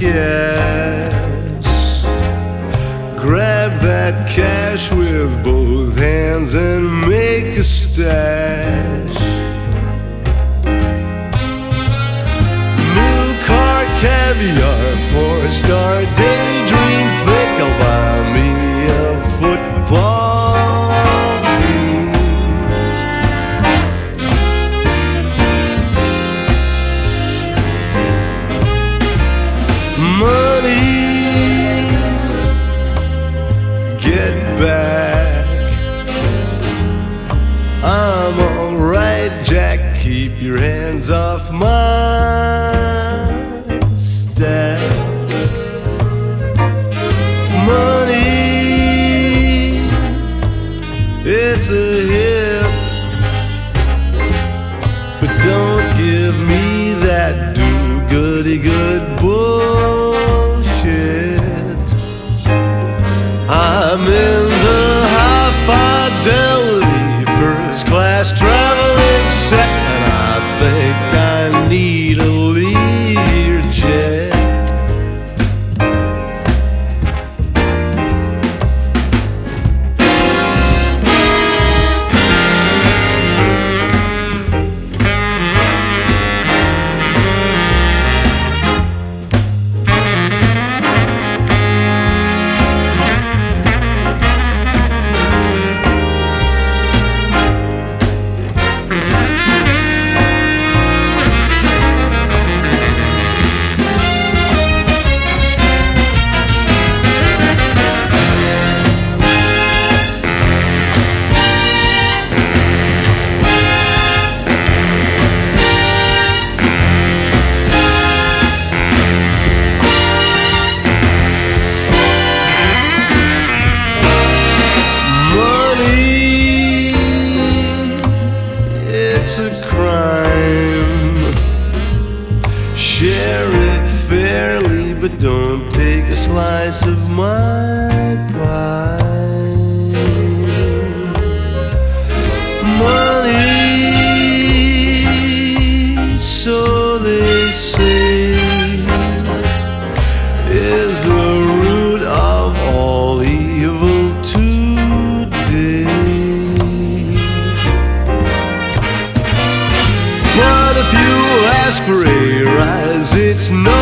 cash. Grab that cash with both hands and make a stash. New car, caviar, 4-star daydream. Think I'll buy me a football team. Money, get back. I'm alright, Jack. Keep your hands off my stack. Money, it's a hit, but don't give me that do-goody-good bullshit. I'm in the high fidelity first class traveling set, and I think I need a Learjet. It's a crime. Share it fairly, but don't take a slice of my pie. Money, so they say, is the root of all evil today. But if you ask for a rise, it's no